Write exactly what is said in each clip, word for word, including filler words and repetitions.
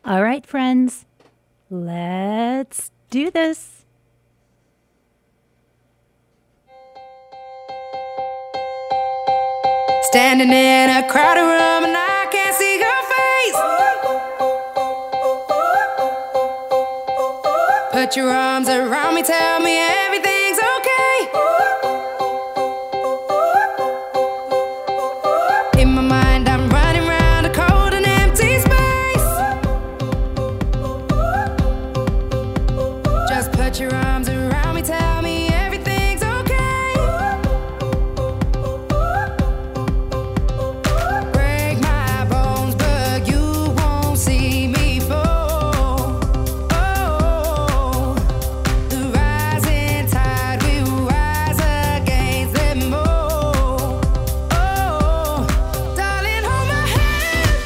All right, friends, let's do this. Standing in a crowded room and I can't see your face. Put your arms around me, tell me everything's okay. In my mind I'm running round a cold and empty space. Just put your arms around me, tell me everything's okay. Break my bones, but you won't see me fall. Oh, the rising tide will rise against them all. Oh, darling, hold my hand.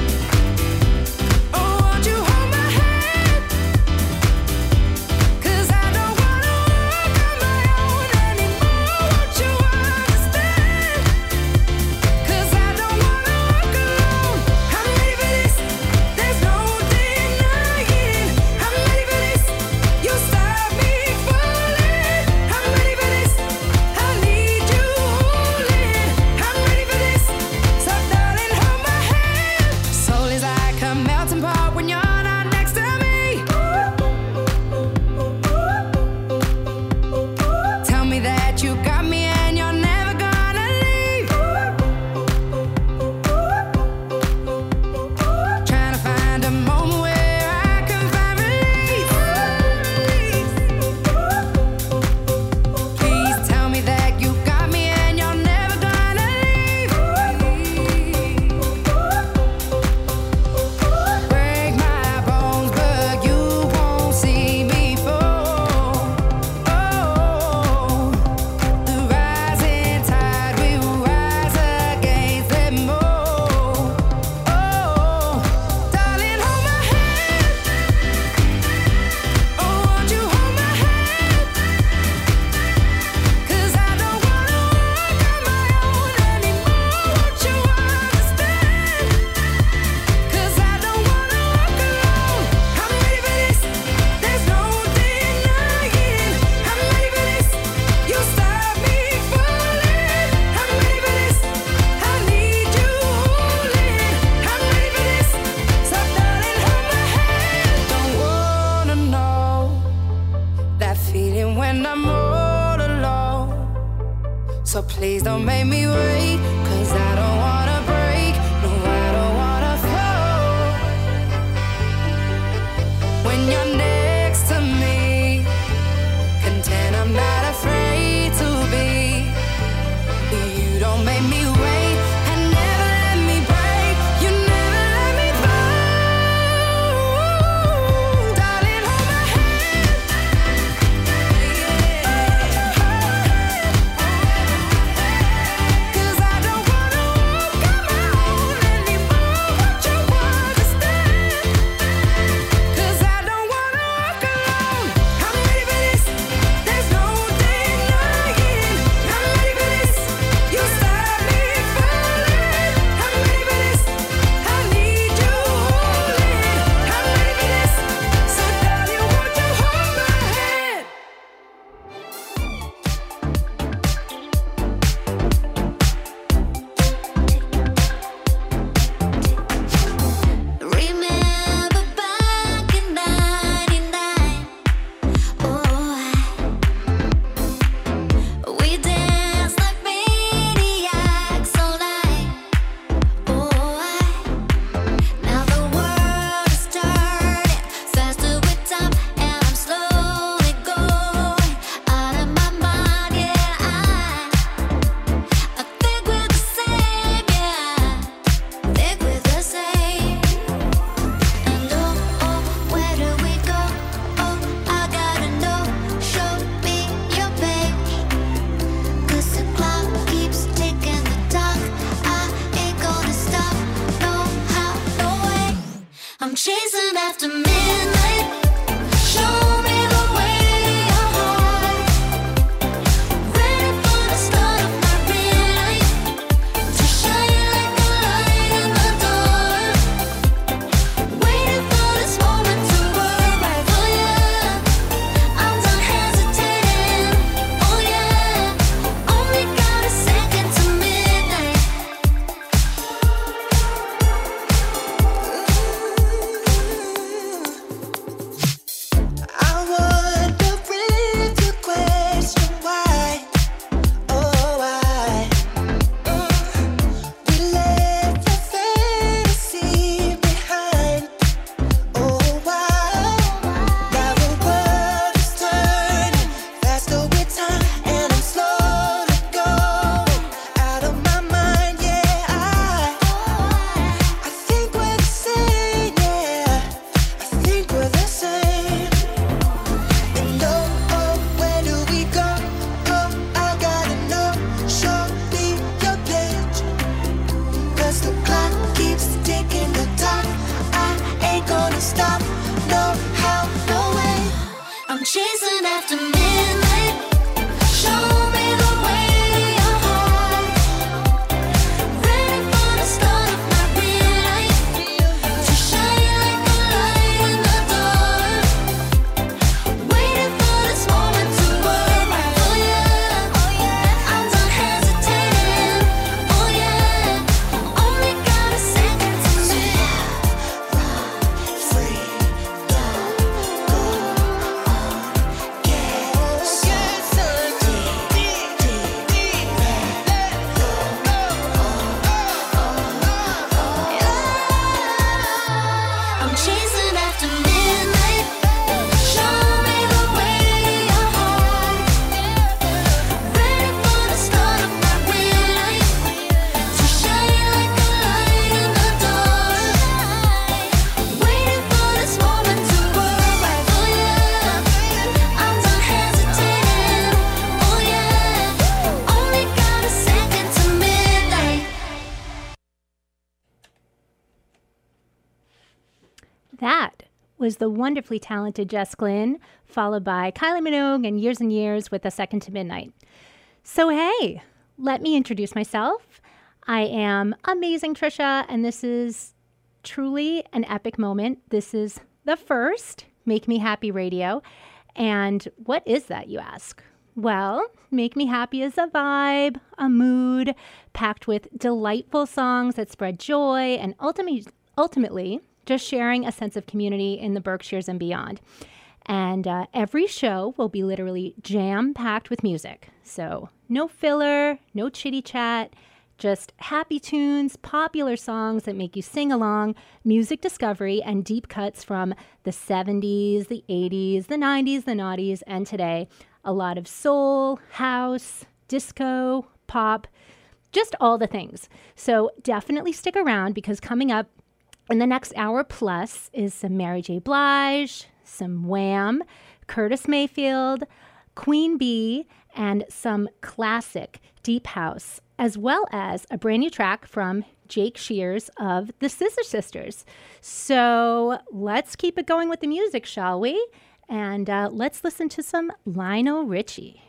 Oh, won't you hold my hand? 'Cause I don't wanna walk on my own anymore. Won't you understand? 'Cause I don't wanna walk alone. I'm ready for this. There's no denying. I'm ready for this. You stop me falling. I'm ready for this. I need you holding. I'm ready for this. So darling, hold my hand. Soul is like a melting pot when you're not next to me. Tell me that you got me and you're never gonna leave. Trying to find a moment where I can find relief. Please tell me that you got me and you're never gonna leave. Break my bones, but you won't see me fall. Oh, the rising tide will rise against them all. Oh, darling, hold my hand. Oh, won't you hold my hand? 'Cause I don't wanna walk on my own anymore. Won't you understand? 'Cause I don't wanna walk alone. I'm ready for this. There's no denying. I'm ready for this. You stop me falling. I'm ready for this. I need you holding. I'm ready for this. So darling, hold my hand. Don't wanna know that feeling when I'm all alone. So please don't make me wait, 'cause I don't wanna break. No, I don't wanna fall. When you're next to me, content I'm not afraid to be. You don't make me wait and never let me break. You never let me fall. Darling, hold my hand. 'Cause I don't wanna walk on my own anymore. Won't you understand? 'Cause I don't wanna walk alone. I'm ready for this. There's no denying. I'm ready for this. You stop me falling. I'm ready for this. I need you holding. I'm ready for this. So darling, won't you hold my hand? Remember back in ninety-nine, oh, we danced like maniacs all night, oh, now the world is turning faster with time, and I'm slowly going out of my mind, yeah, I, I think we're the same, yeah, think we're the same. And oh, oh, where do we go? Oh, I gotta know. Show me your page. 'Cause the clock keeps ticking the talk. I ain't gonna stop. No how, no way. I'm chasing after midnight. Show me the way your heart. Ready for the start of my real life. To shine like a light in the dark. Waiting for to stop. No how, no way. I'm chasing after midnight. Show me the way your heart. Ready for the start of my real life. To shine like a light in the dark. Waiting for this moment to work. Oh yeah, oh yeah. I'm done hesitating. Oh yeah, only got a second to live. Run free, don't go on. Get so deep, deep, deep. Let go, go, I'm chasing after midnight. Show me the way your heart. Ready for the start of my real life. To shine like a light in the dark. Waiting for this moment to work. Oh yeah, I'm done hesitating. Oh yeah, only got a second to midnight. That was the wonderfully talented Jess Glynn, followed by Kylie Minogue and Years and Years with A Second to Midnight. So hey, let me introduce myself. I am amazing Trisha, and this is truly an epic moment. This is the first Make Me Happy Radio. And what is that, you ask? Well, Make Me Happy is a vibe, a mood, packed with delightful songs that spread joy and ultimately, ultimately just sharing a sense of community in the Berkshires and beyond. And uh, every show will be literally jam-packed with music. So no filler, no chitty chat, just happy tunes, popular songs that make you sing along, music discovery, and deep cuts from the seventies, the eighties, the nineties, the noughties, and today. A lot of soul, house, disco, pop, just all the things. So definitely stick around, because coming up in the next hour plus is some Mary J. Blige, some Wham, Curtis Mayfield, Queen Bee, and some classic deep house, as well as a brand new track from Jake Shears of the Scissor Sisters. So let's keep it going with the music, shall we? And uh, let's listen to some Lionel Richie.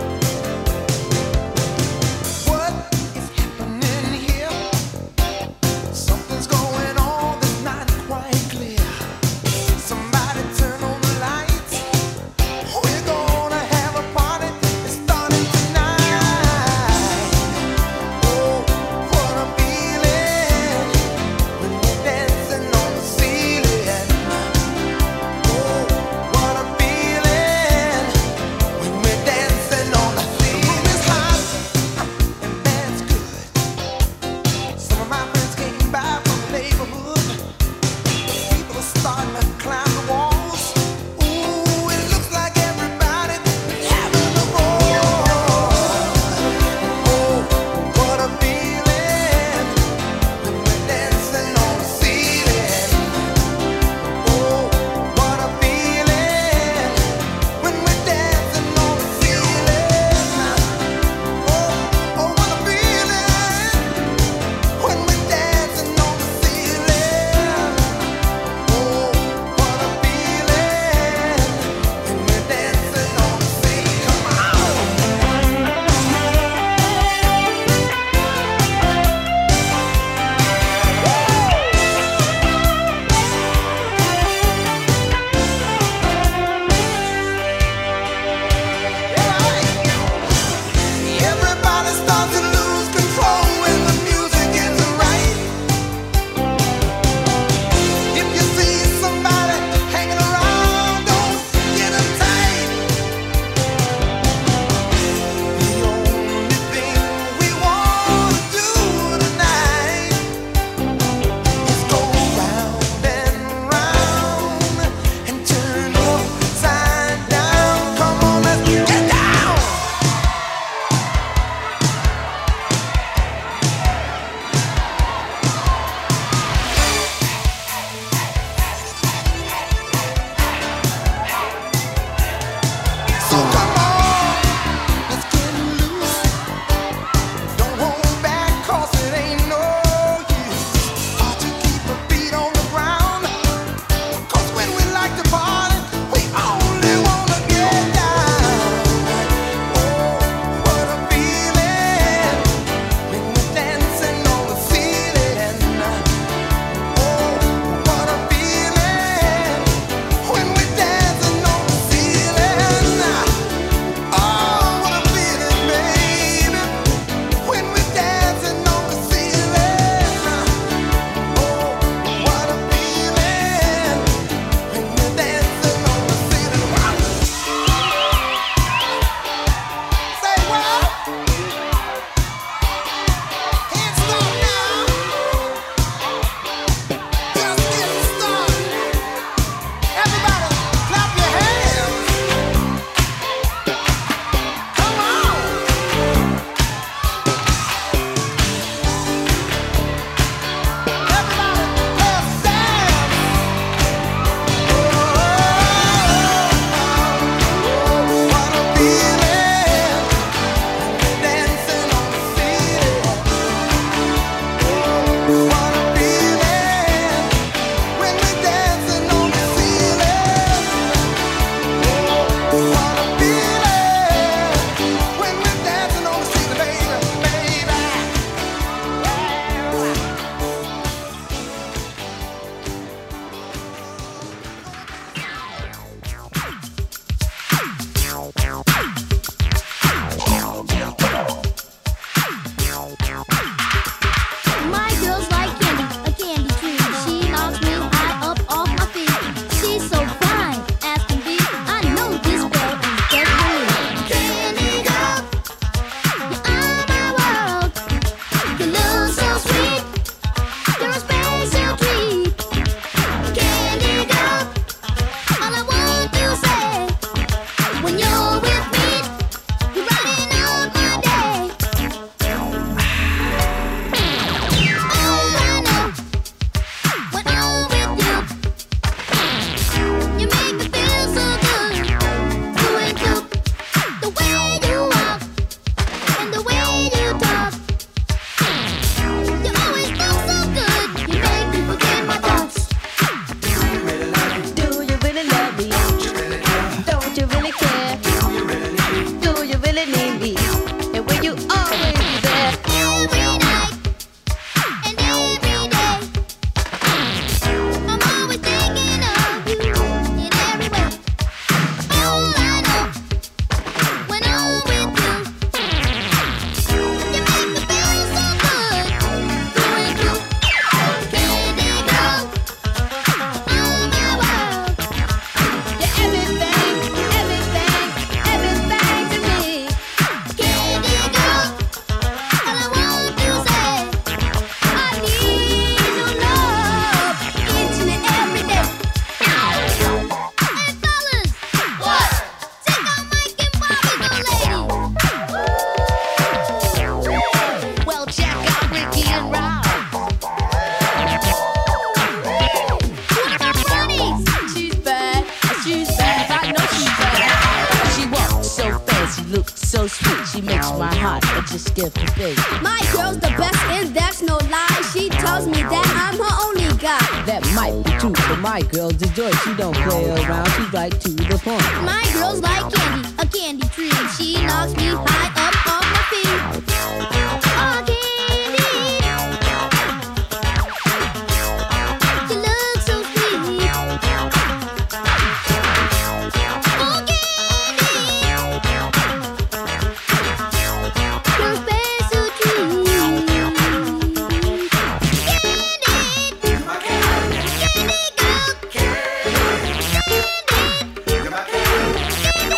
What is happening here? you need me, and will you always be there? Every night and every day, I'm always thinking of you in every way. All I know, when I'm with you, you make me feel so good. Through and through, candy girl, oh my world. You're everything, everything, everything to me. Candy girl, all I want to say, I need your love each and every day. Hey fellas, what? Take out Mike and Bobby, the lady. Well, check out Ricky and Rob. What about Ronnie's? She's bad, she's bad, I know she's bad. She walks so fast, she looks so sweet. She makes my heart just skip a beat. My girl's the best, and that's no lie. She tells me that I'm her only guy. That might be true, but my girl's a joy. She don't play around, she's right to the point. My girl's like candy, a candy tree. She knocks me high up off my feet. Oh, candy, you look so sweet. Oh, candy, you're a special treat. Candy, candy girl, candy,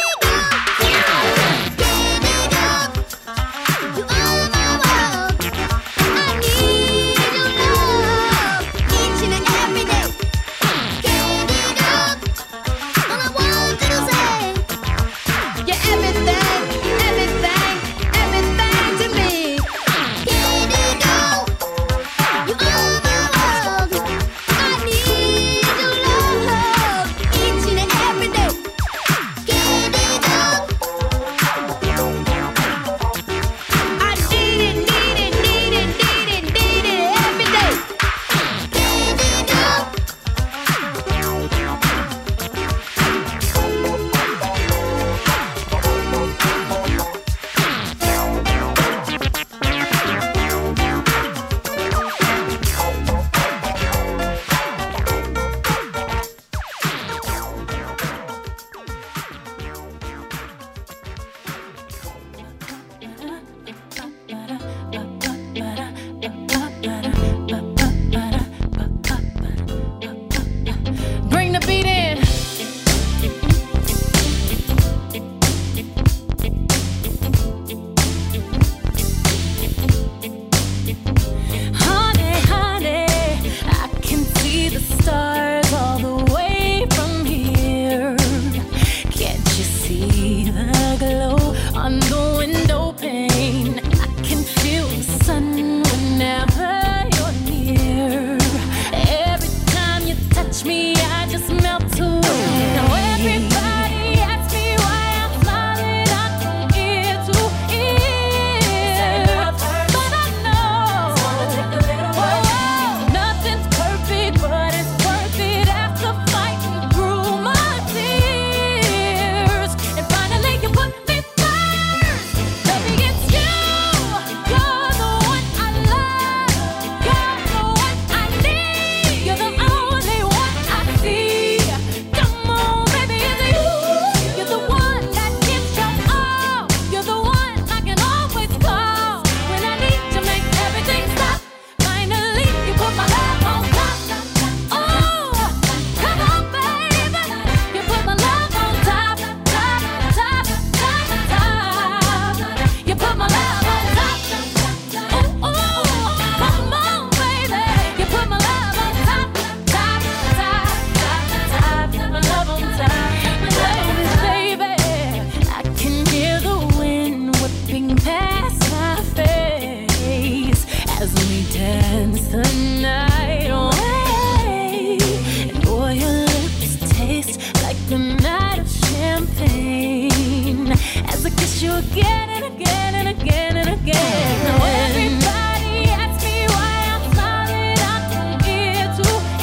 again and again and again and again. Now everybody asks me why I'm smiling out from ear to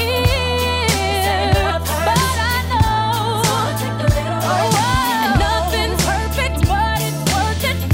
ear, but I know, oh, and nothing's perfect, but it's worth it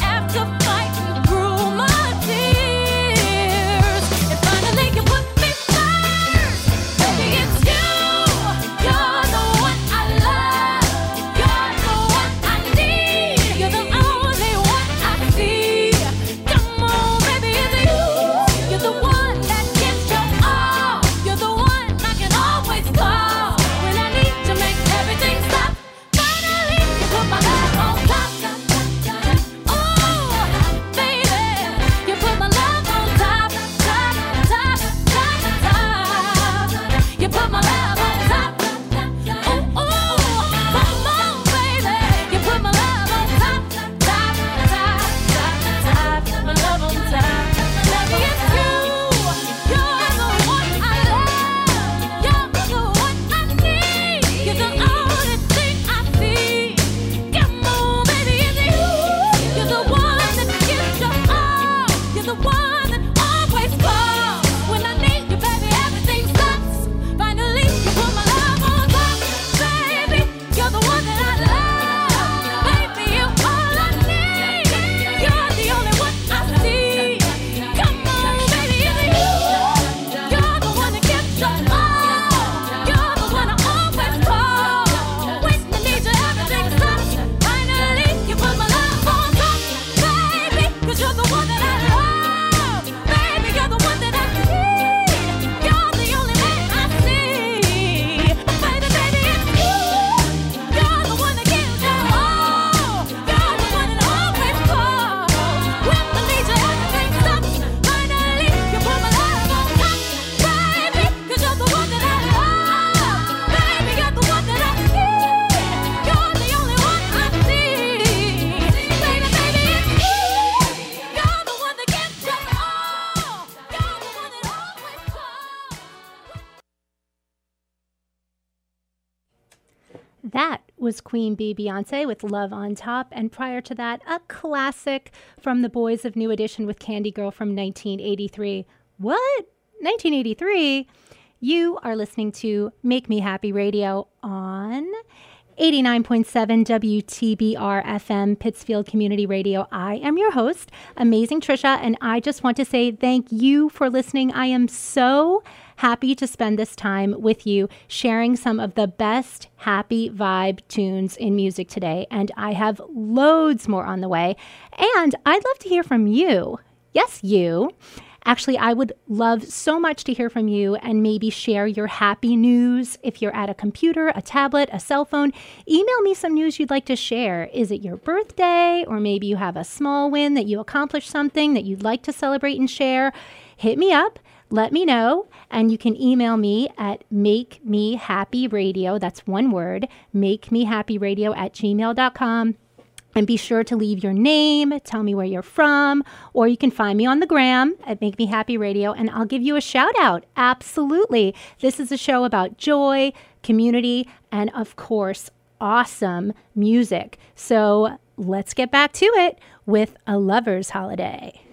was Queen Bee Beyonce with Love on Top. And prior to that, a classic from the Boys of New Edition with Candy Girl from nineteen eighty-three. What? nineteen eighty-three? You are listening to Make Me Happy Radio on eighty-nine point seven W T B R F M, Pittsfield Community Radio. I am your host, Amazing Trisha, and I just want to say thank you for listening. I am so happy to spend this time with you sharing some of the best happy vibe tunes in music today, and I have loads more on the way, and I'd love to hear from you. Yes, you. Actually, I would love so much to hear from you and maybe share your happy news. If you're at a computer, a tablet, a cell phone, email me some news you'd like to share. Is it your birthday? Or maybe you have a small win that you accomplished something that you'd like to celebrate and share. Hit me up. Let me know. And you can email me at makemehappyradio. That's one word. makemehappyradio at gmail dot com. And be sure to leave your name, tell me where you're from, or you can find me on the gram at Make Me Happy Radio, and I'll give you a shout out. Absolutely. This is a show about joy, community, and of course, awesome music. So let's get back to it with A Lover's Holiday.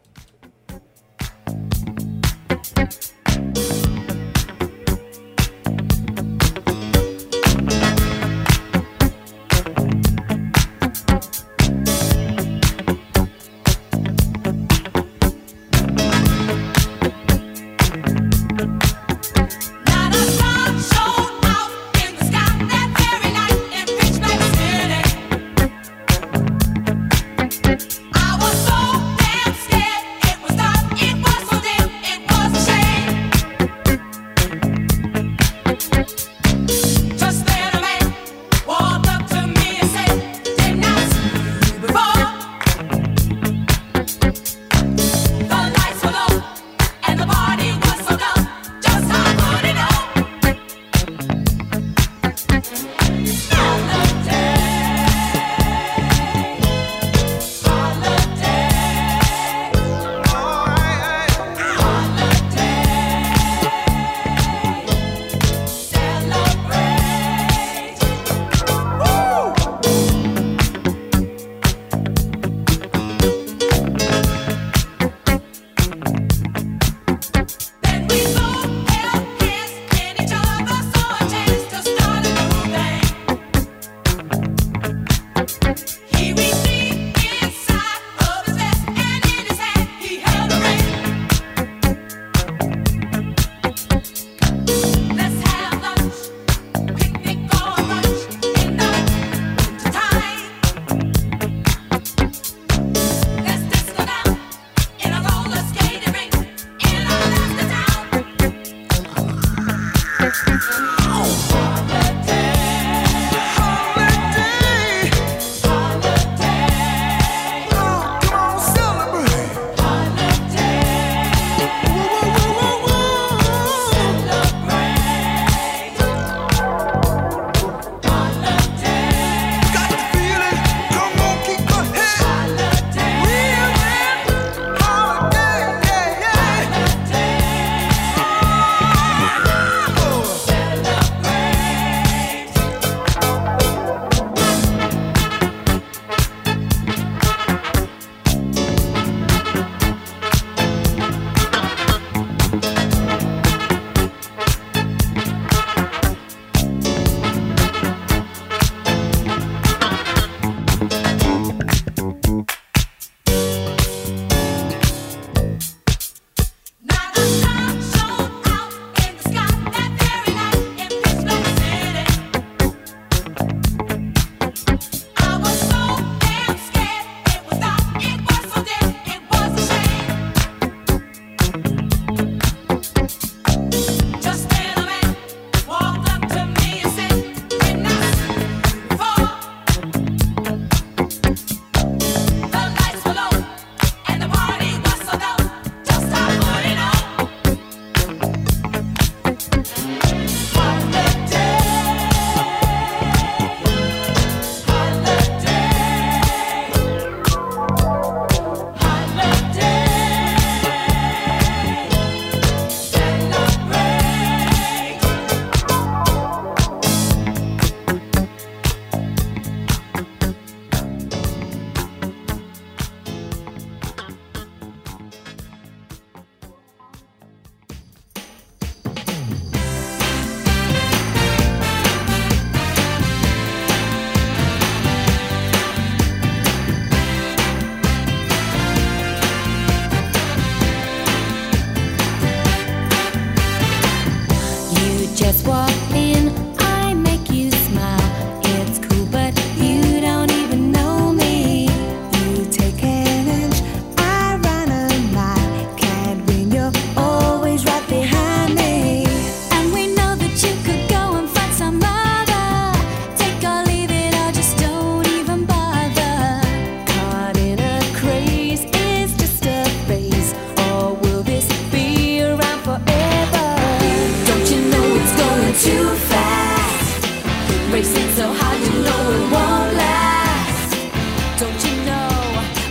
Not a star shone out in the sky that very night in Pittsburgh City. I was so damn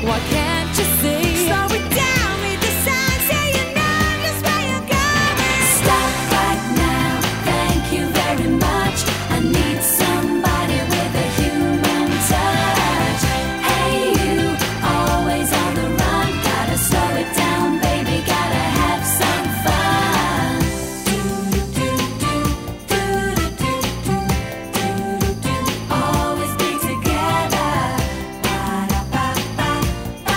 Why can't you see? Slow it down, read the signs, so you know just where you're going. Stop right now, thank you very much. I need somebody with a human touch. Hey you, always on the run. Gotta slow it down, baby, gotta have some fun. Do-do-do-do, do-do-do-do-do-do. Always be together. Ba-da-ba-ba,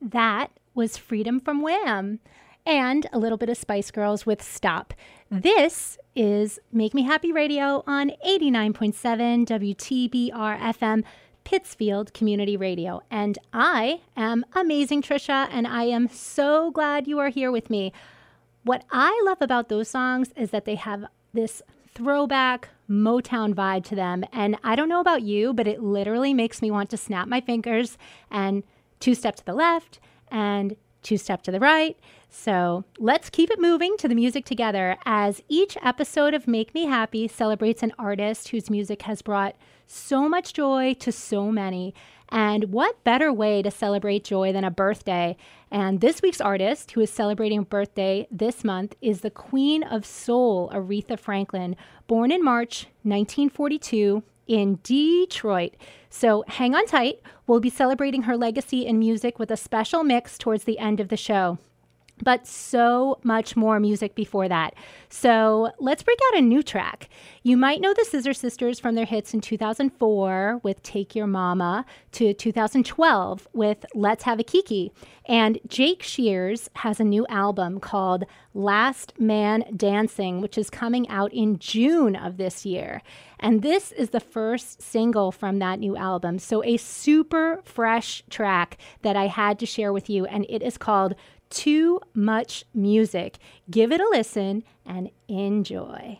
That was Freedom from Wham! And a little bit of Spice Girls with Stop. This is Make Me Happy Radio on eighty-nine point seven W T B R F M, Pittsfield Community Radio. And I am Amazing Trisha, and I am so glad you are here with me. What I love about those songs is that they have this throwback Motown vibe to them. And I don't know about you, but it literally makes me want to snap my fingers and two step to the left and two step to the right. So let's keep it moving to the music together as each episode of Make Me Happy celebrates an artist whose music has brought so much joy to so many. And what better way to celebrate joy than a birthday? And this week's artist, who is celebrating a birthday this month, is the Queen of Soul, Aretha Franklin, born in March nineteen forty-two in Detroit. So hang on tight. We'll be celebrating her legacy in music with a special mix towards the end of the show. But so much more music before that. So let's break out a new track. You might know the Scissor Sisters from their hits in two thousand four with Take Your Mama, to two thousand twelve with Let's Have a Kiki. And Jake Shears has a new album called Last Man Dancing, which is coming out in June of this year. And this is the first single from that new album. So a super fresh track that I had to share with you, and it is called Too Much Music. Give it a listen and enjoy.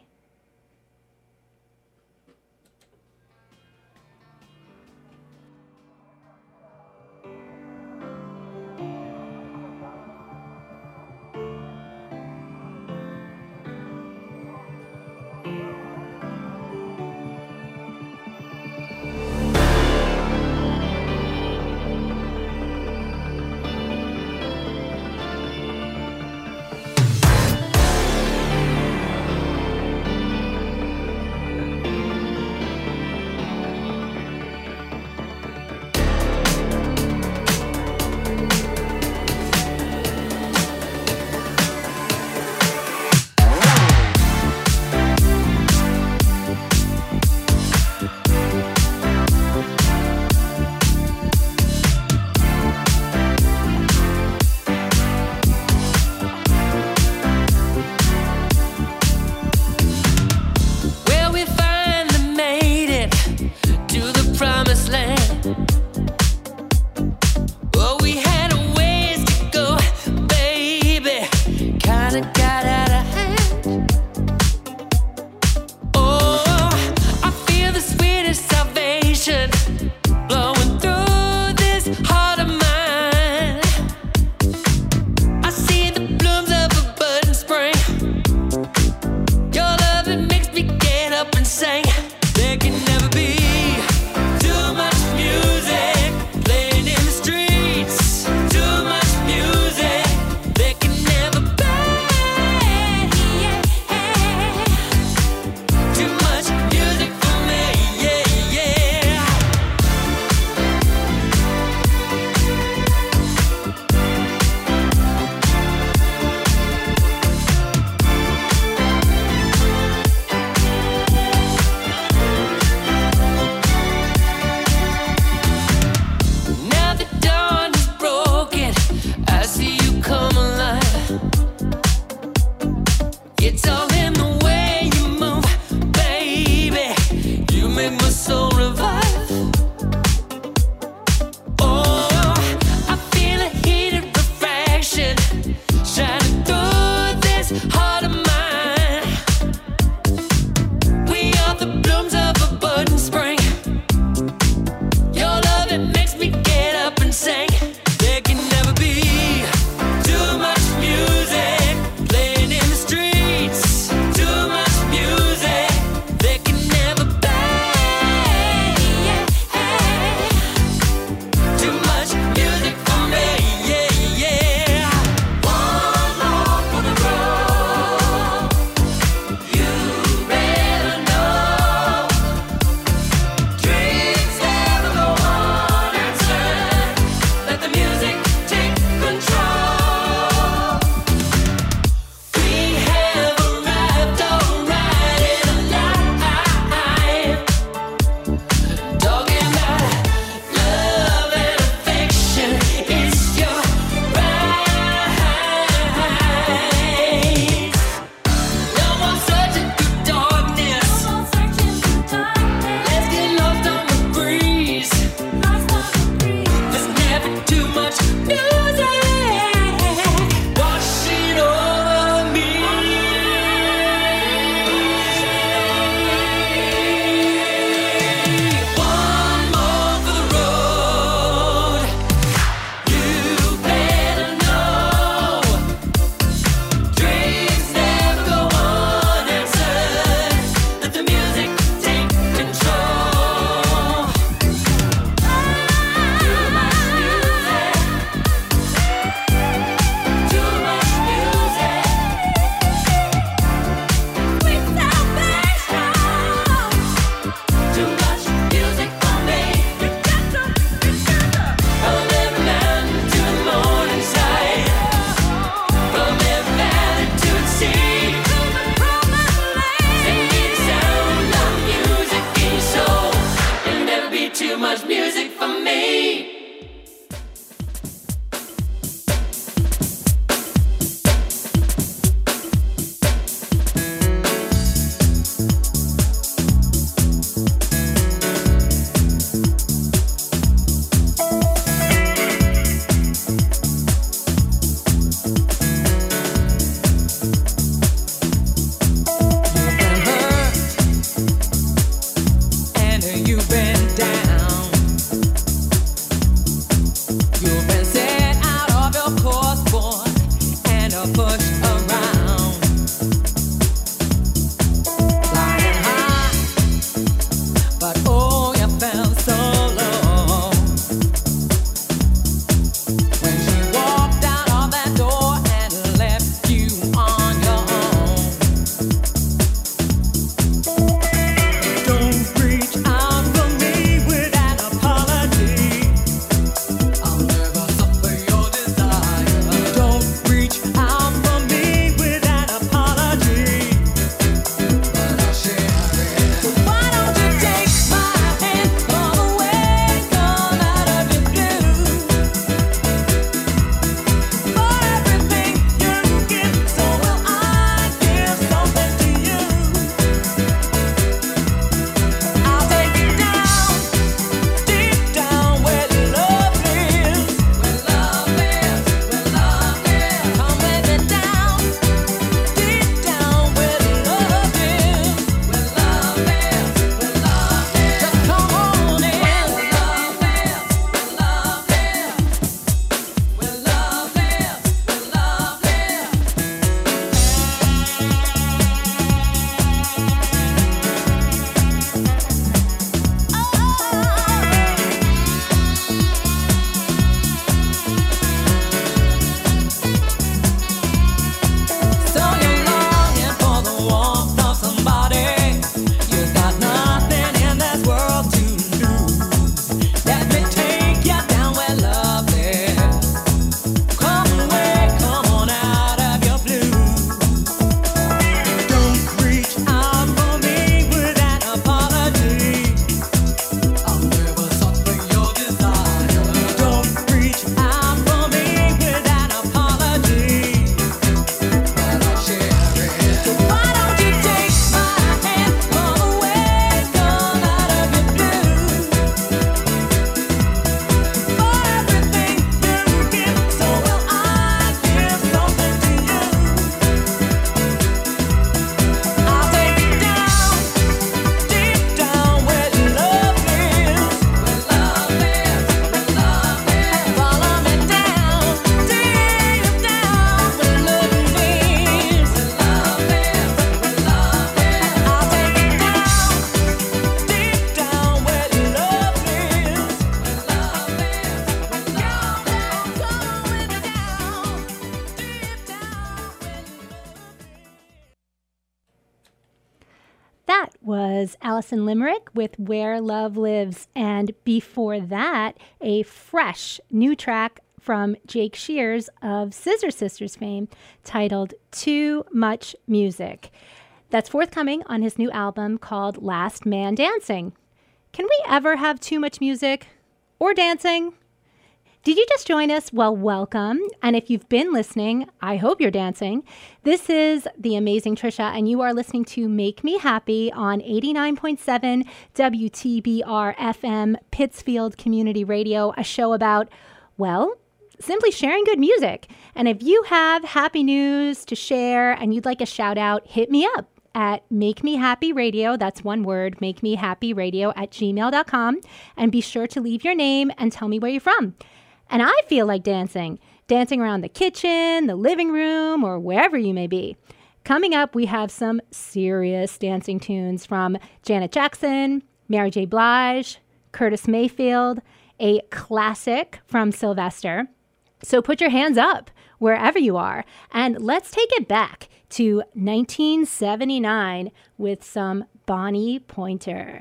was Alison Limerick with Where Love Lives. And before that, a fresh new track from Jake Shears of Scissor Sisters fame titled Too Much Music. That's forthcoming on his new album called Last Man Dancing. Can we ever have too much music or dancing? Did you just join us? Well, welcome. And if you've been listening, I hope you're dancing. This is the amazing Trisha, and you are listening to Make Me Happy on eighty-nine point seven W T B R F M Pittsfield Community Radio, a show about, well, simply sharing good music. And if you have happy news to share and you'd like a shout out, hit me up at Make Me Happy Radio. That's one word, Make Me Happy Radio at gmail dot com. And be sure to leave your name and tell me where you're from. And I feel like dancing, dancing around the kitchen, the living room, or wherever you may be. Coming up, we have some serious dancing tunes from Janet Jackson, Mary J. Blige, Curtis Mayfield, a classic from Sylvester. So put your hands up wherever you are, and let's take it back to nineteen seventy-nine with some Bonnie Pointer.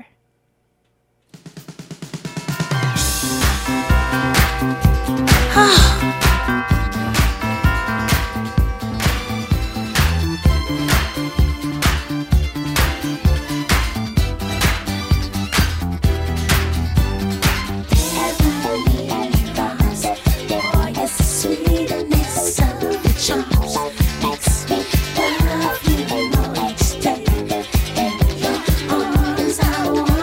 Makes me love you more each day. In your arms I want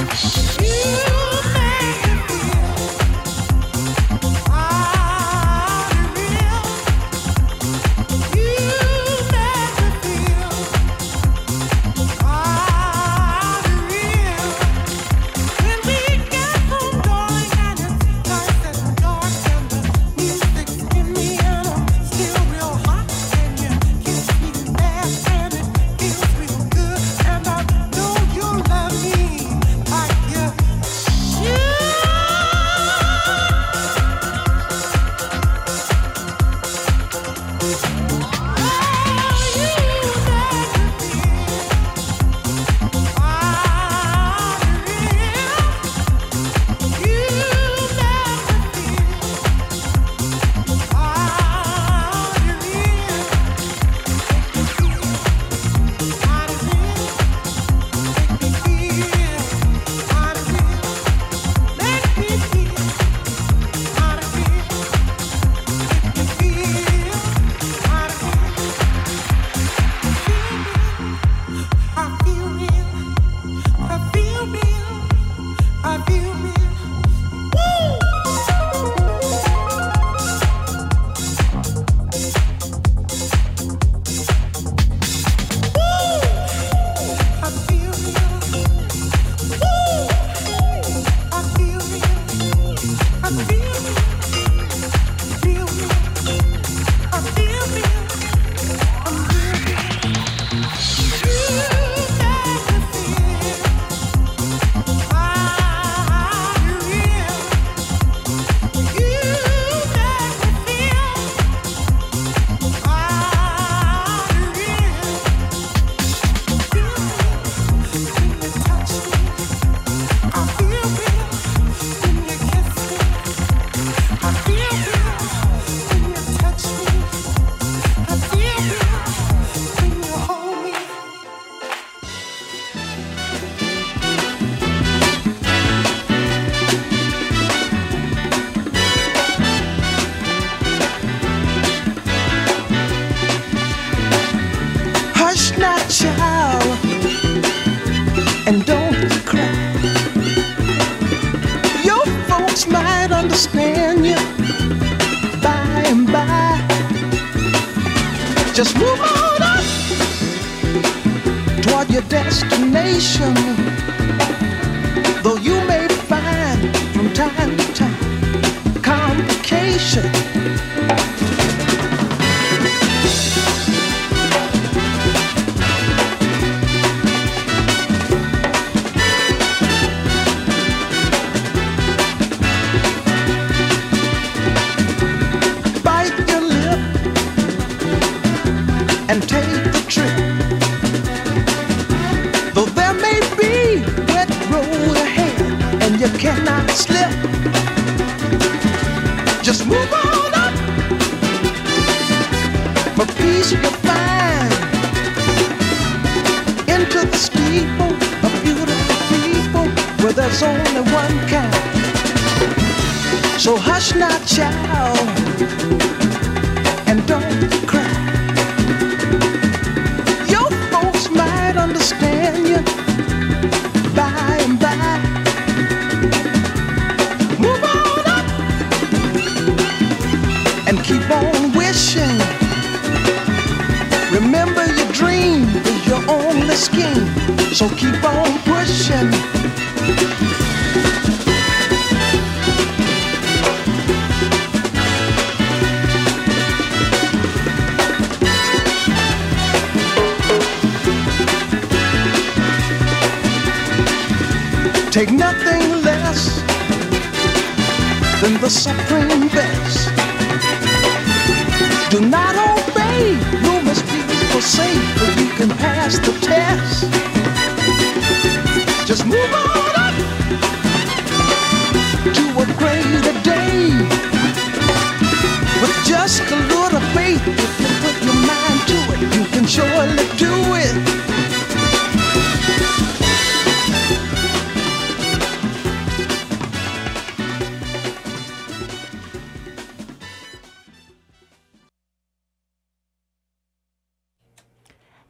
and don't cry. Your folks might understand you by and by. Just move on up toward your destination. Though you may find from time to time complication. And take the trip. Though there may be wet road ahead and you cannot slip, just move on up. For peace you'll find into the steeple of beautiful people where there's only one kind. So hush now, child, and don't cry. Understand you by and by. Move on up and keep on wishing. Remember your dream is your only scheme, so keep on pushing. Take nothing less than the supreme best. Do not obey, you must be forsake, but you can pass the test. Just move on up to a greater day. With just a little faith, if you put your mind to it, you can surely do it.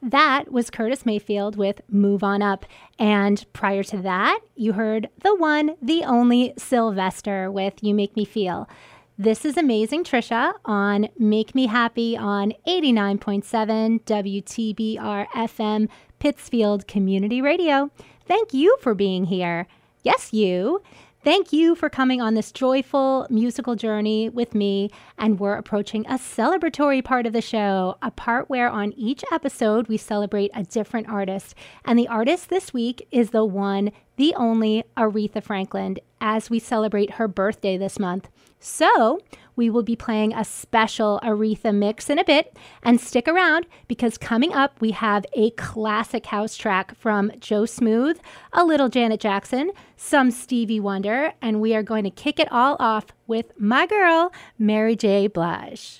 That was Curtis Mayfield with Move On Up. And prior to that, you heard the one, the only Sylvester with You Make Me Feel. This is Amazing Trisha on Make Me Happy on eighty-nine point seven W T B R F M Pittsfield Community Radio. Thank you for being here. Yes, you. Thank you for coming on this joyful musical journey with me, and we're approaching a celebratory part of the show, a part where on each episode we celebrate a different artist. And the artist this week is the one, the only Aretha Franklin, as we celebrate her birthday this month. So we will be playing a special Aretha mix in a bit, and stick around because coming up we have a classic house track from Joe Smooth, a little Janet Jackson, some Stevie Wonder, and we are going to kick it all off with my girl, Mary J. Blige.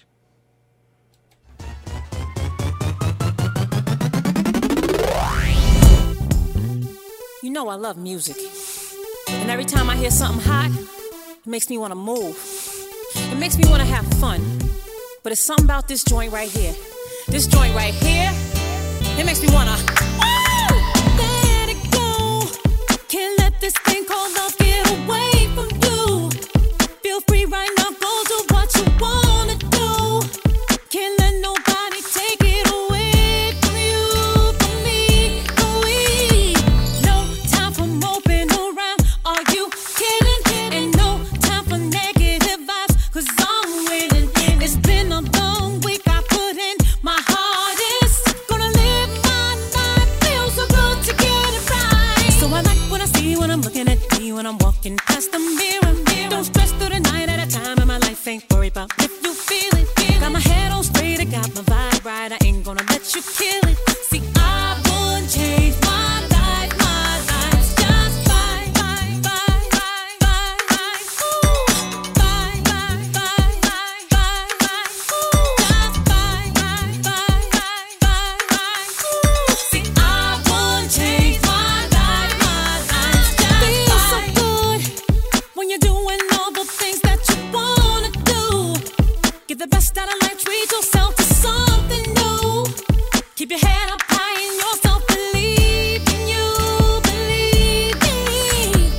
You know I love music, and every time I hear something hot, it makes me want to move. It makes me want to have fun. But it's something about this joint right here. This joint right here, it makes me want to let it go. Can't let this thing called love get away from you. Feel free right now, go do what you want to do. Can't let nobody take it away from you, from me, from we. No time for moping around. Are you kidding? And no time for negative vibes, cause I'm winning. It's been a long week, I put in my hardest. Gonna live my life, feel so good to get it right. So I like what I see when I'm looking at me, when I'm walking past the mirror. Don't stress through the night at a time, and my life ain't worried about if you feel it. Got my head on straight, I got my vibe right, I ain't gonna let you kill it. See, I wouldn't change my life, my life's just fine, fine, fine, fine, fine, fine. Ooh, fine, fine, fine, fine, fine, fine. Ooh, just fine, fine, fine, fine, fine, fine. Ooh, see, I wouldn't change my life, my life's just fine. Feels so good when you're doing all the things that you wanna do. Get the best out of life, treat yourself to something new. Keep your head up high in yourself, believe in you, believe in me.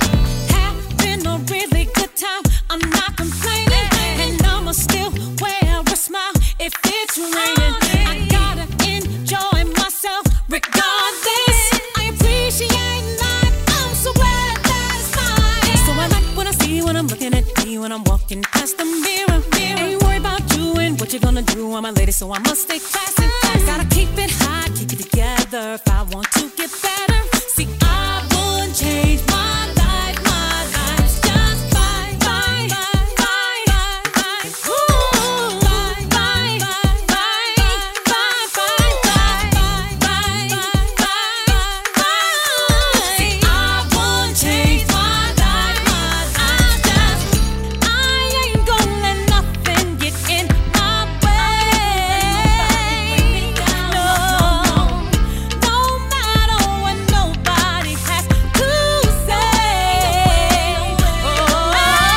Having a really good time, I'm not complaining, and I'ma still wear a smile if it's raining. I gotta enjoy myself regardless. I appreciate life, I'm so glad that it's fine. So I like what I see when I'm looking at me, when I'm walking past the mirror. Ain't worried about you and what you're gonna do, I'm a lady, so I must stay classy. Gotta keep it high, keep it together if I want to get better. See, I wouldn't change my life, my life's just fine, fine, fine, fine, fine. Ooh, fine, fine, fine, fine, fine, fine, fine, fine, fine, fine. See, I wouldn't change my life, my life's just. I ain't gonna let nothing get in my way. No, no matter what nobody has to say. Oh,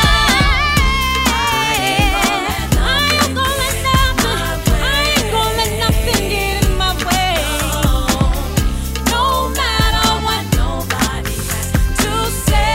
I ain't gonna let nothing, I ain't gonna let nothing get in my way. No matter what nobody has to say.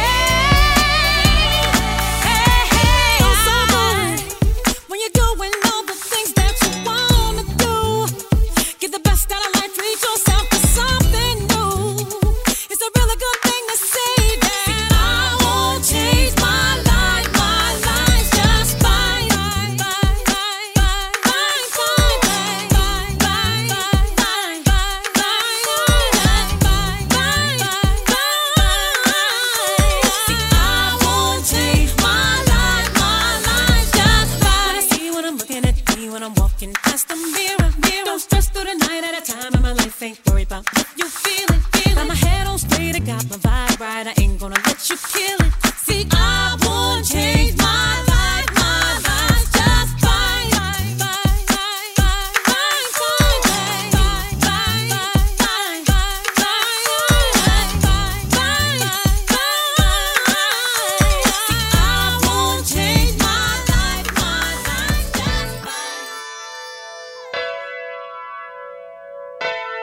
Feels so good when you're doing all the things that you wanna do. Get the best out of life, treat yourself to something new. It's a really good thing to say that I won't change my life, my life's just fine, fine, fine, fine, fine, fine, fine, fine, fine, fine, fine, fine, fine, fine. See, I won't change my life, my life's just fine. What I see when I'm looking at me, when I'm walking past the mirror. Don't stress through the night at a time, and my life ain't worried about if you feel it. Got my head on straight, I got my vibe right, I ain't gonna let you kill it. See, I won't change my life, my life's just fine, fine, fine, fine, fine, fine, fine, fine, fine, fine, fine, fine, fine, fine, fine. See, I won't change my life, my life's just fine.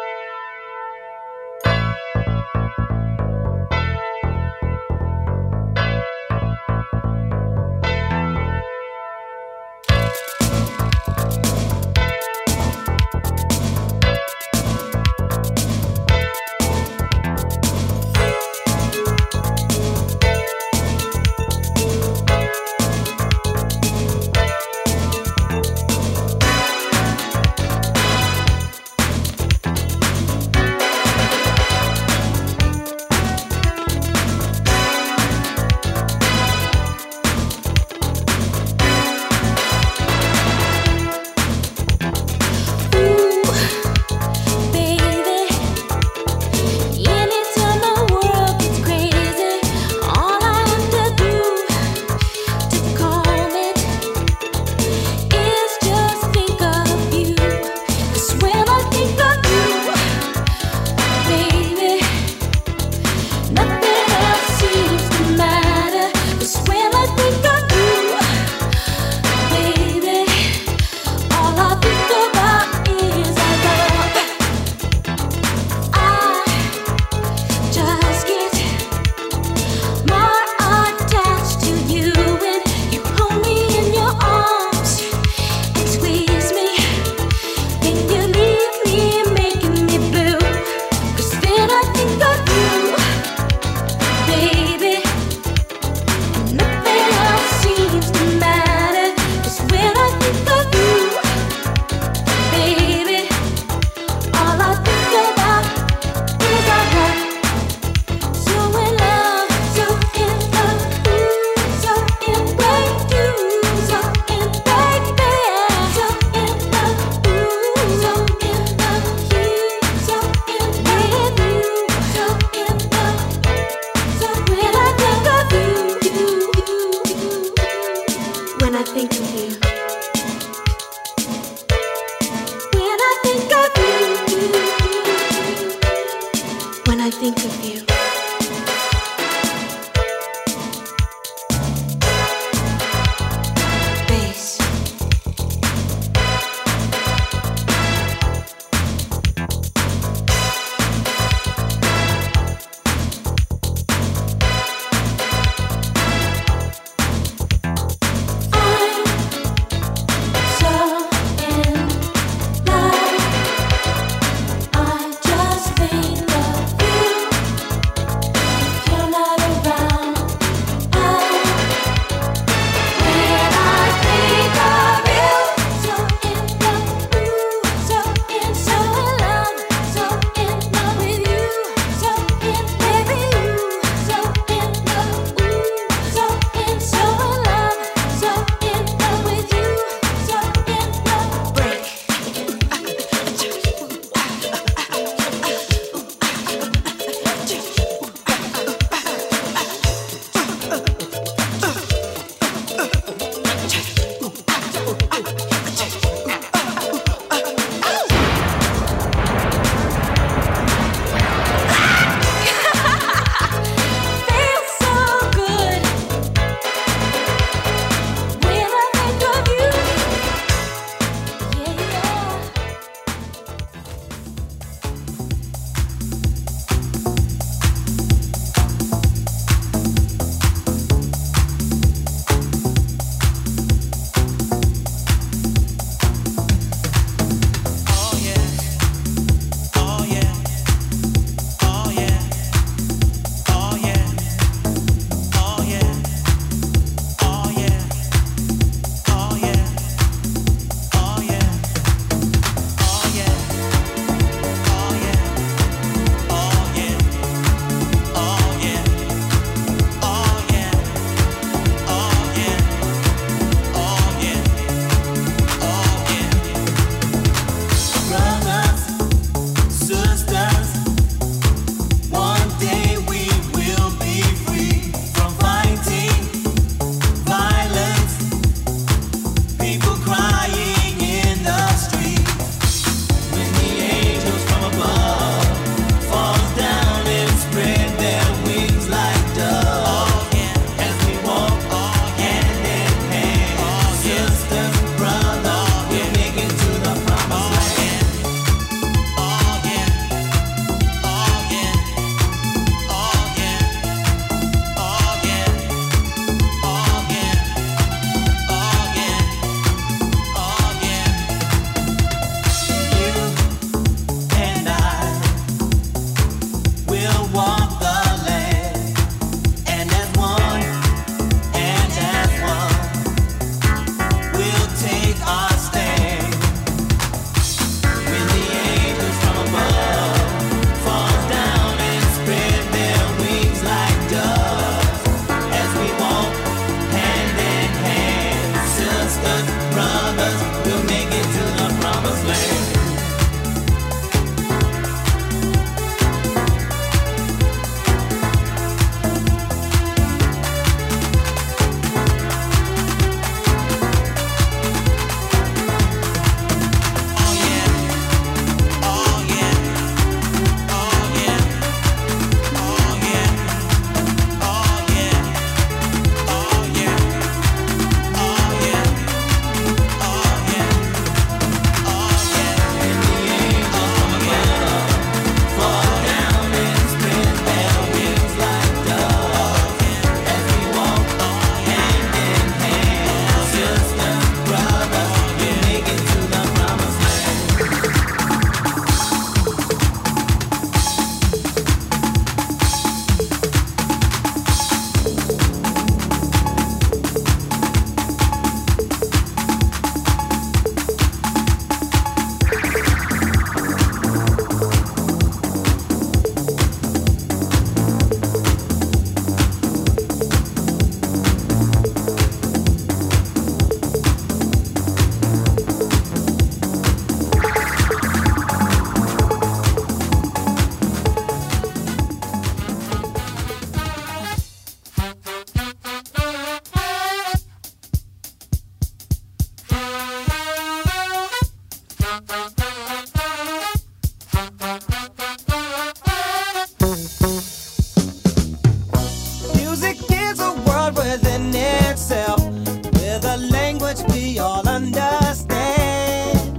which we all understand.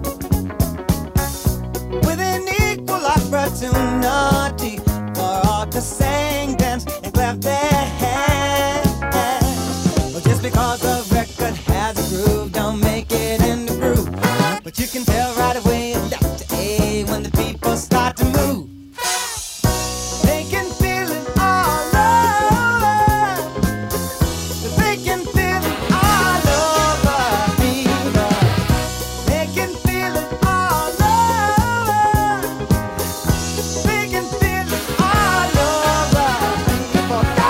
With an equal opportunity for all to sing, dance, and clap their hands. But just because the record has a groove, don't make it in the groove. But you can tell right away left to A when the people start to move. They can feel it all over. They can feel it all over people. They can feel it all over. They can feel it all over people. Go!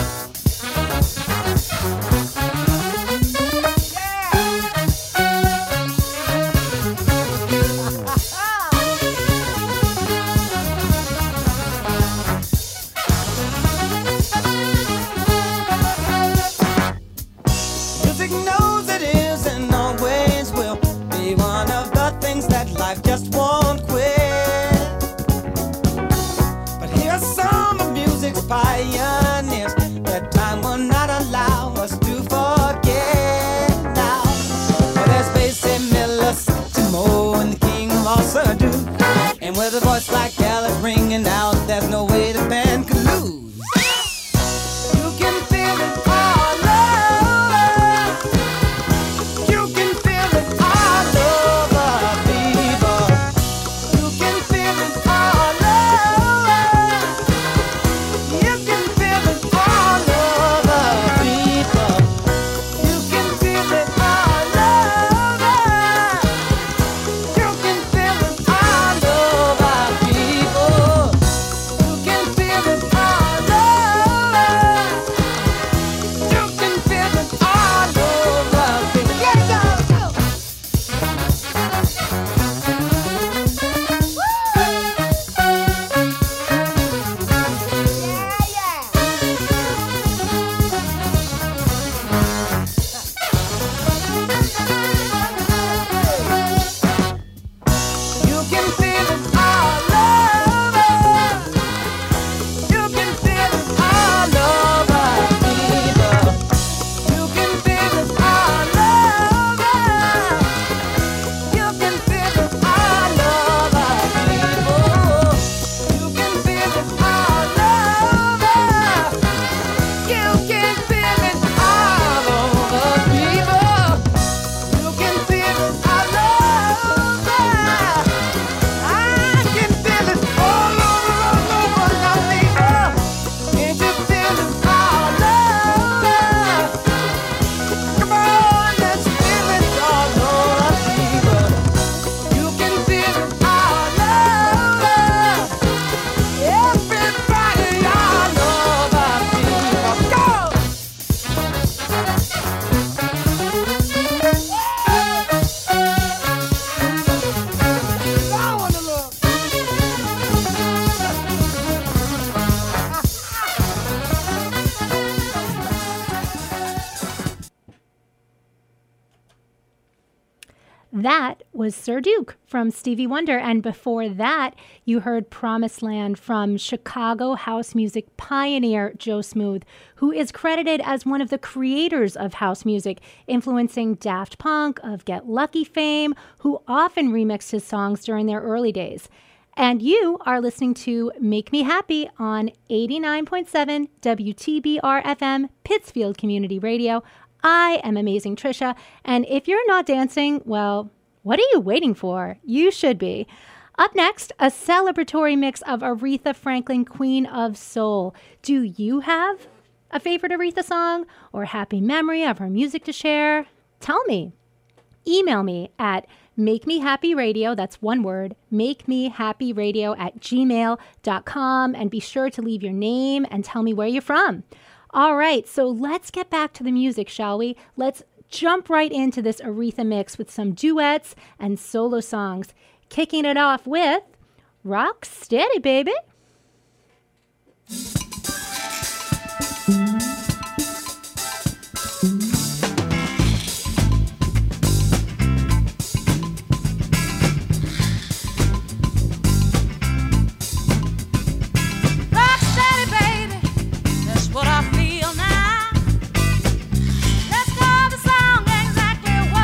Music knows it is and always will be one of the things that life just won't quit. But here's some of music's pioneers that time will not allow us to forget now. But there's Basie Miller, Satchmo, and the king of all Surdo. And with a voice like Alice ringing out, there's no way the band could lose. You can feel it all over. You can feel it all over, people. You can feel it all over. You can feel it all over, people. You can feel it all over. You can feel it all over, people. You can feel it all over. You can feel it all over, people. Get it down, go! You can feel it all over. You can feel it all over, people. You can feel it all over. You can feel it all over, people. You can feel it all over. You can feel it all over, people. You can feel it all over. I can feel it all over, all over, now, people. Can't you feel it all over? Come on, let's feel it all over, people. You can feel it all over. Everybody all over, people. Go! I wanna look. That was Sir Duke from Stevie Wonder. And before that, you heard Promised Land from Chicago house music pioneer Joe Smooth, who is credited as one of the creators of house music, influencing Daft Punk of Get Lucky fame, who often remixed his songs during their early days. And you are listening to Make Me Happy on eighty-nine point seven W T B R F M, Pittsfield Community Radio. I am Amazing Trisha, and if you're not dancing, well, what are you waiting for? You should be. Up next, a celebratory mix of Aretha Franklin, Queen of Soul. Do you have a favorite Aretha song or happy memory of her music to share? Tell me. Email me at makemehappyradio, that's one word, makemehappyradio at gmail dot com, and be sure to leave your name and tell me where you're from. All right, so let's get back to the music, shall we? Let's jump right into this Aretha mix with some duets and solo songs. Kicking it off with Rock Steady, Baby. Rock steady, baby. That's what I feel now. Let's call the song exactly what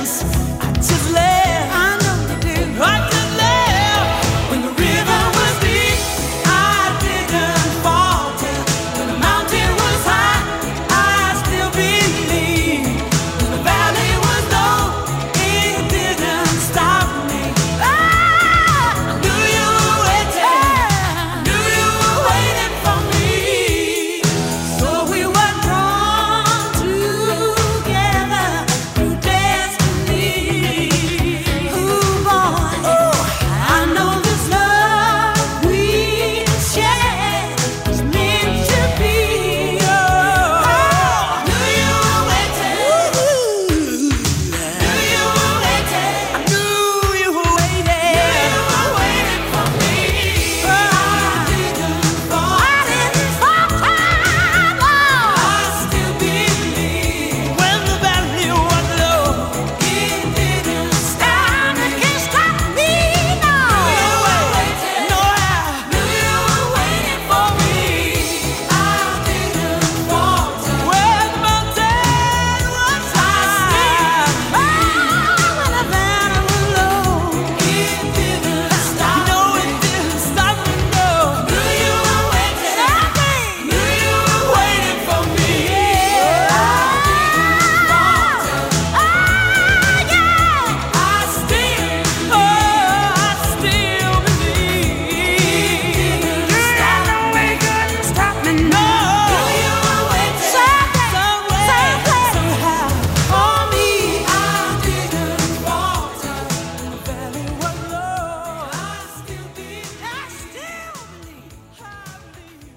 dance. I just laugh. I know you do. I just laugh. When the river was deep, I didn't falter. When the mountain was high, I still believed. When the valley was low, it didn't stop me. Ah, I knew you were waiting. I knew you were waiting for me. So we were drawn together through destiny. Ooh, boy, I know this love we share is meant to be. Oh, knew you were waiting. Knew you were waiting. I knew you were waiting. You were waiting for me. Oh, I didn't fall. I didn't falter. I still believe. When the valley was low, it didn't stop. It can't stop me. No. You were waiting. No, I knew you were waiting for me. I didn't falter. When the mountain was high, oh, when the valley was low, it didn't stop. No, it didn't stop me. No. Knew you were waiting. Knew you were waiting for me. I didn't falter. Oh, yeah. I still, oh, I still believe. Stop. No, it couldn't stop me. No. Knew you were waiting. Somewhere, somehow, for me. I didn't falter. The valley was low. I still believe. I still believe. I believe.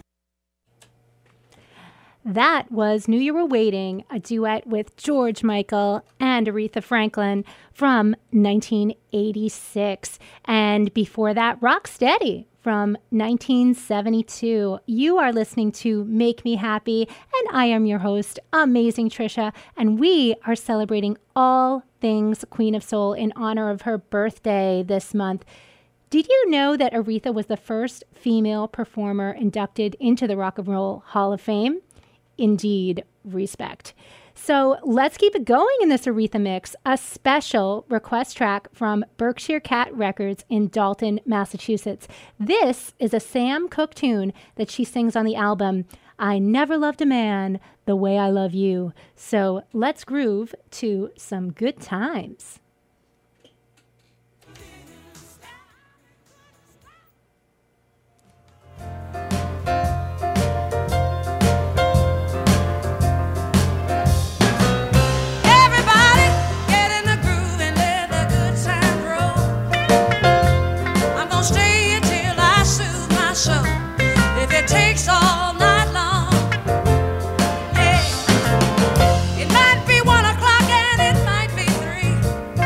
That was Knew You Were Waiting, a duet with George Michael and Aretha Franklin from nineteen eighty-six. And before that, Rocksteady from nineteen seventy-two. You are listening to Make Me Happy, and I am your host, Amazing Trisha, and we are celebrating all things Queen of Soul in honor of her birthday this month. Did you know that Aretha was the first female performer inducted into the Rock and Roll Hall of Fame? Indeed, respect. So let's keep it going in this Aretha mix, a special request track from Berkshire Cat Records in Dalton, Massachusetts. This is a Sam Cooke tune that she sings on the album, I Never Loved a Man the Way I Love You. So let's groove to some good times. Everybody get in the groove and let the good time roll. I'm gonna stay here till I soothe my soul. If it takes all night long, yeah. It might be one o'clock and it might be three.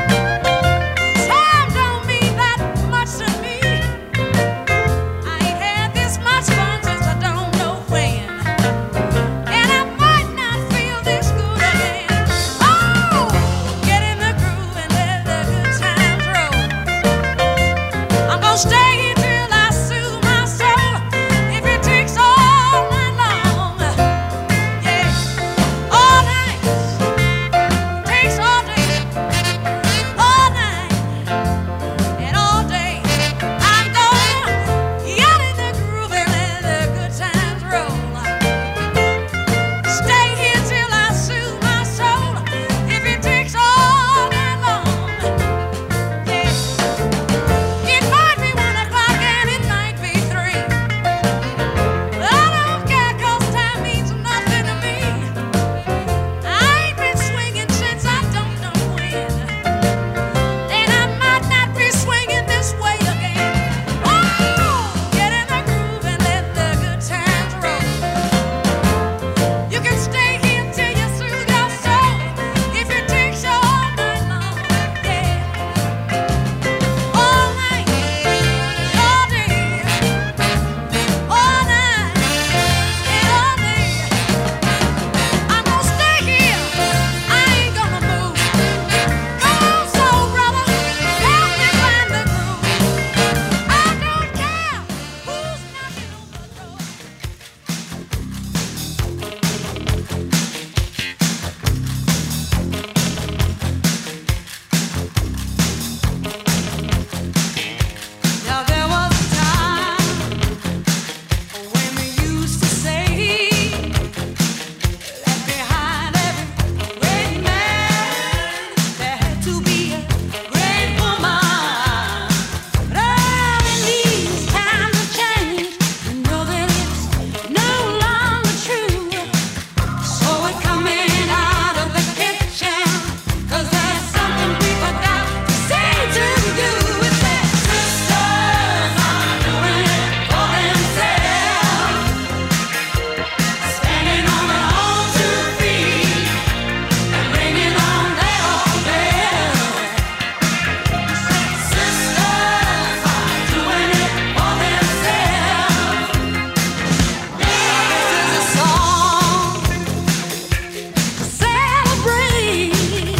to be a great woman. But all in these times of change, you know that it's no longer true. So we're coming out of the kitchen, 'cause there's something we forgot to say to you. We said sisters are doing it for themselves, standing on their own two feet and ringing on their own bell. Sisters are doing it for themselves. This is a song to celebrate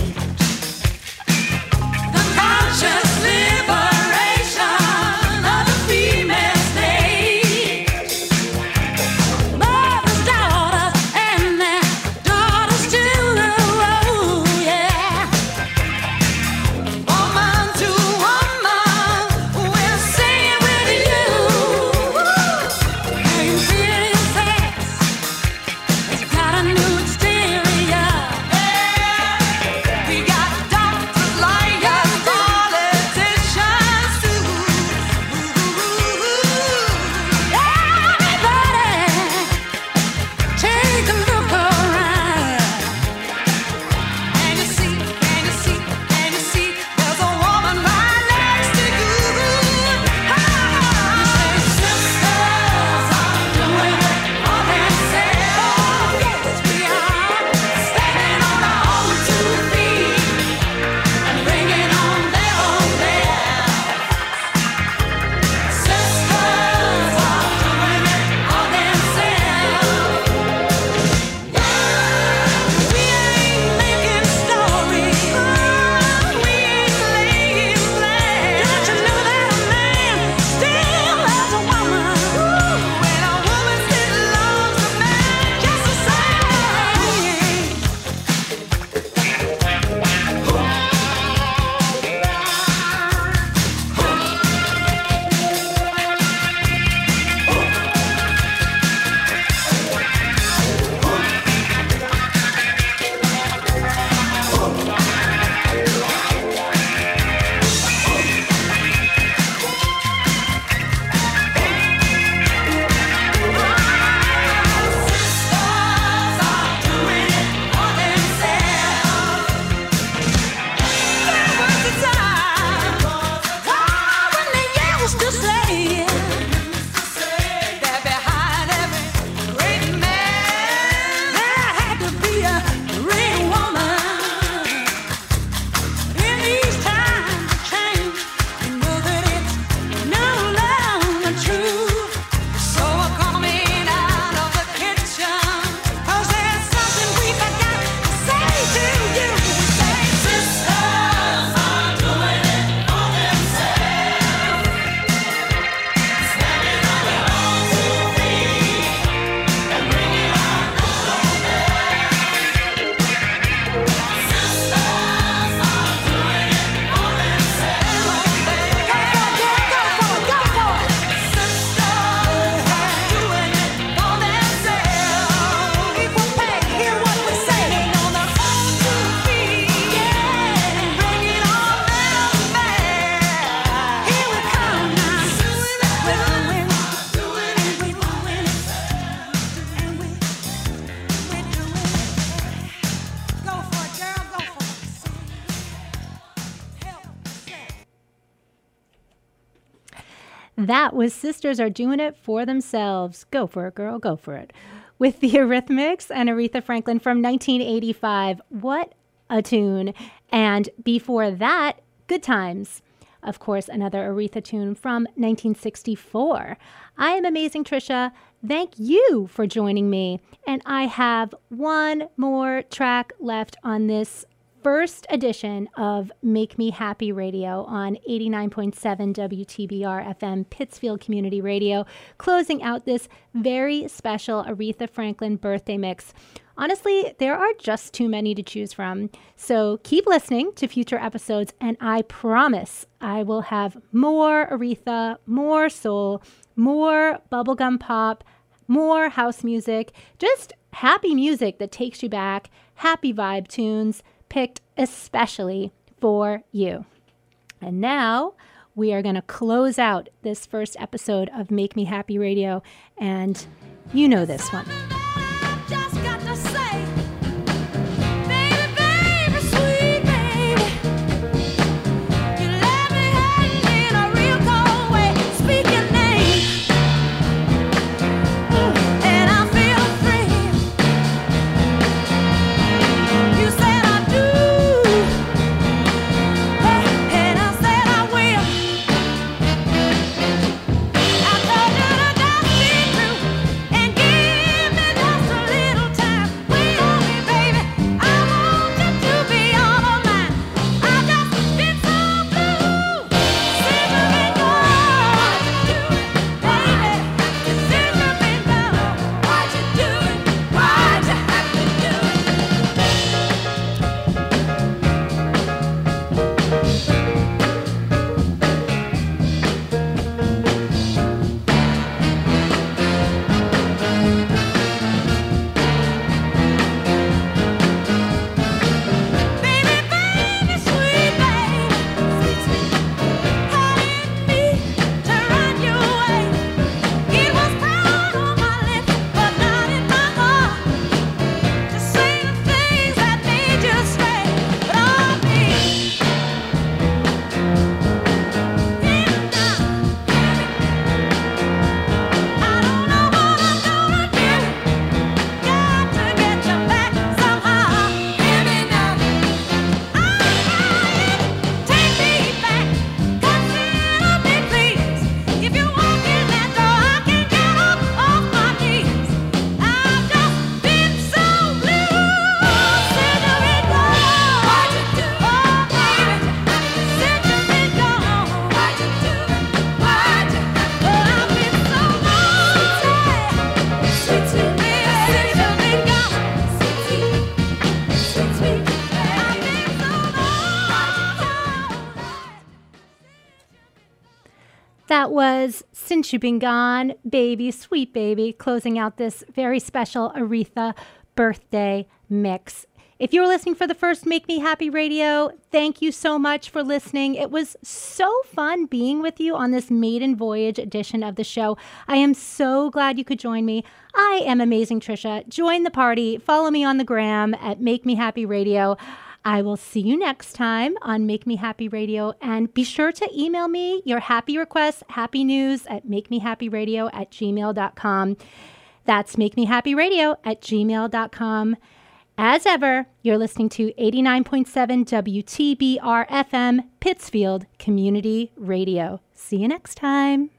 the conscious liberation of the female state. Mothers, daughters, and their daughters too. Oh, yeah. Woman to woman, we'll sing it with you. How you feel your sex? It's got a new exterior. We got doctors, lawyers, politicians too. Everybody, take a look around. Can you see? Can you see? Can you see? There's a woman right next to you. Sisters are doing it for themselves. Yes, we are standing on our own two feet and ringing on their own bell. Sisters are doing it for themselves. We ain't making stories. We ain't laying plans. Don't you know that a man still loves a woman? And a woman still loves a man just the same. Sisters are doing it for themselves. There was a time, oh, when they used to say that behind every great man there had to be a great woman. In these times of change, you know that it's no longer true. So we're coming out of the kitchen, 'cause there's something we forgot to say to you. We say sisters are doing it for themselves, standing on their own two feet and ringing on their own bell. Sisters are doing it for themselves. Go, go, go, go for it, go for it. Sisters are doing it for themselves. Equal pay, hear what we say. On their own two feet, yeah, ringing on their own bell. Here we come now, we're doing it, doing it, and we're doing it, and we, we're doing it. Go for it, girl, go for it. Help yourself. That was Sisters Are Doing It For Themselves. Go for it, girl, go for it. With the Eurythmics and Aretha Franklin from nineteen eighty-five. What a tune. And before that, Good Times. Of course, another Aretha tune from nineteen sixty-four. I am Amazing Trisha. Thank you for joining me. And I have one more track left on this first edition of Make Me Happy Radio on eighty-nine point seven W T B R F M Pittsfield Community Radio, closing out this very special Aretha Franklin birthday mix. Honestly, there are just too many to choose from. So keep listening to future episodes, and I promise I will have more Aretha, more soul, more bubblegum pop, more house music, just happy music that takes you back, happy vibe tunes, picked especially for you. And now we are going to close out this first episode of Make Me Happy Radio. And you know this one. Just got to say, baby, baby, sweet baby, you let me hang in a real cold way. Speak your name, and I feel free. You said I do, and I said I will. I told you to just be true and give me just a little time. Wait on me, baby. I want you to be all of mine. I've just been so blue since you've been gone. Baby, since you've been gone. Why'd you do it? Why'd you have to do it? Baby, baby, sweet baby, sweet, sweet, how did me to run you away? It was proud on my lips, but not in my heart. To say the things that made you stay, but on me. Even now, I don't know what I'm gonna do. Got to get you back somehow. Hear me now. Take me back, consider me please. If you walk in that door, I can get up off my knees. I've just been so blue since you've been gone. Why'd you do it? Oh, baby, since you've been gone. Why'd you do it? Why'd you? Well, I've been so lonely, sweet, sweet baby, since you've been gone. Sweet, sweet, sweet, sweet baby, I've been so lonely. That was Since You've Been Gone, Baby, Sweet Baby, closing out this very special Aretha birthday mix. If you were listening for the first Make Me Happy Radio, thank you so much for listening. It was so fun being with you on this maiden voyage edition of the show. I am so glad you could join me. I am Amazing Trisha. Join the party. Follow me on the gram at Make Me Happy Radio. I will see you next time on Make Me Happy Radio. And be sure to email me your happy requests, happy news at makemehappyradio at gmail dot com. That's makemehappyradio at gmail dot com. As ever, you're listening to eighty-nine point seven W T B R F M, Pittsfield Community Radio. See you next time.